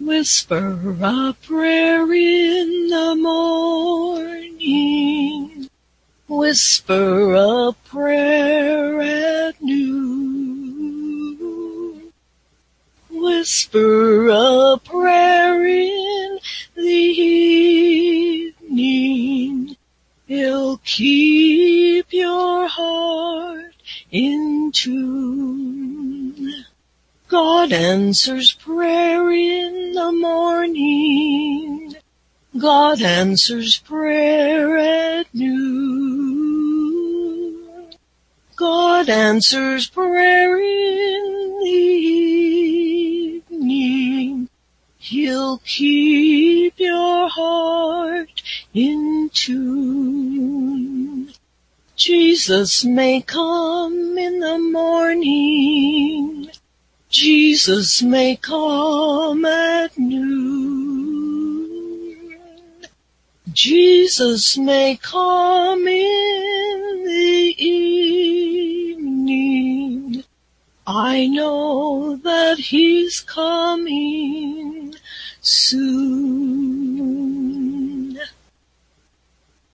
Whisper a prayer in the morning. Whisper a prayer at noon. Whisper a prayer in the evening. He'll keep your heart in tune. God answers prayer in the morning. God answers prayer at noon. God answers prayer in the evening. He'll keep your heart in tune. Jesus may come in the morning. Jesus may come at noon. Jesus may come in the evening. I know that he's coming soon.